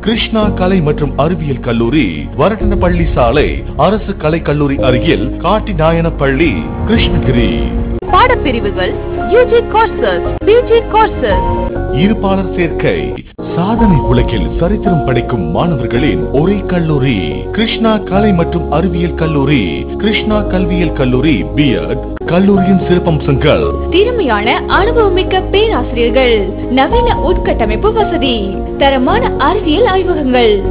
கிருஷ்ணா கலை மற்றும் அறிவியல் கல்லூரி, வரட்டனப்பள்ளி சாலை, அரசு கலை கல்லூரி அருகில் காட்டிநாயனப்பள்ளி, கிருஷ்ணகிரி. பாடப்பிரிவுகள் யூஜி கோர்சஸ், பிஜி கோர்சஸ். இருப்பாளர் சேர்க்கை. சாதனை உலகில் சரித்திரம் படைக்கும் மாணவர்களின் ஒரே கல்லூரி கிருஷ்ணா கலை மற்றும் அறிவியல் கல்லூரி, கிருஷ்ணா கல்வியியல் கல்லூரி பிஎட். கல்லூரியின் சிறப்பம்சங்கள்: திறமையான அனுபவமிக்க பேராசிரியர்கள், நவீன உட்கட்டமைப்பு வசதி, தரமான அறிவியல் ஆய்வகங்கள்,